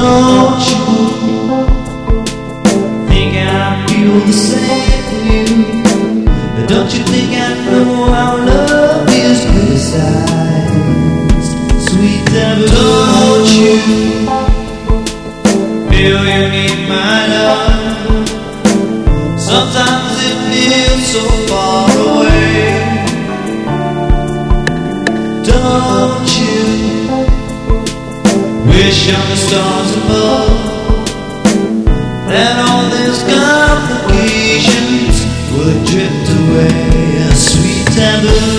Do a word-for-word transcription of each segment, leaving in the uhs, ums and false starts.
Don't you think I feel the same for you? Don't you think I know how love is criticized? Sweet devil, don't you feel you need my love? Sometimes it feels so far away. Don't you wish on the stars above that all these complications would drift away? A sweet taboo.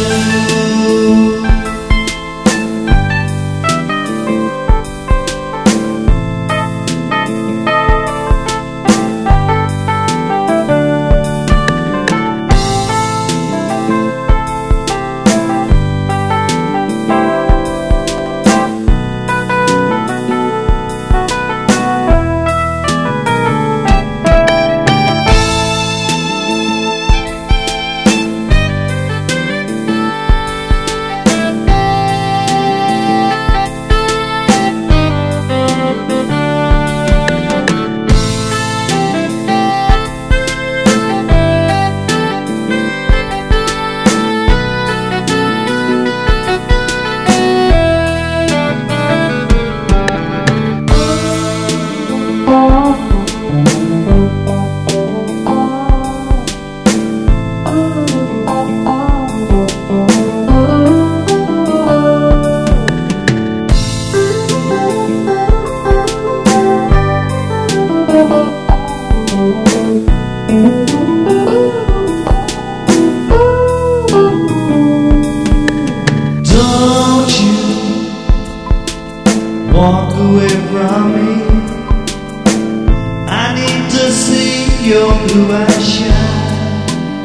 Don't you walk away from me. I need to see your blue eyes shine.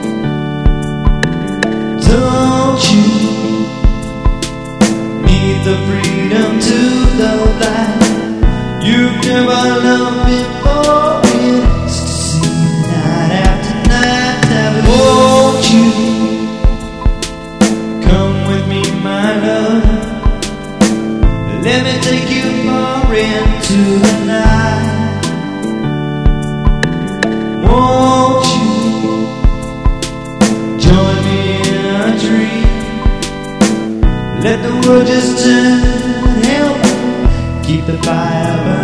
Don't you need the freedom to love like you've never loved before? It's to see night after night. Won't you come with me, my love? Let me take you far into the night. Won't you join me in a dream? Let the world just turn and help keep the fire burning.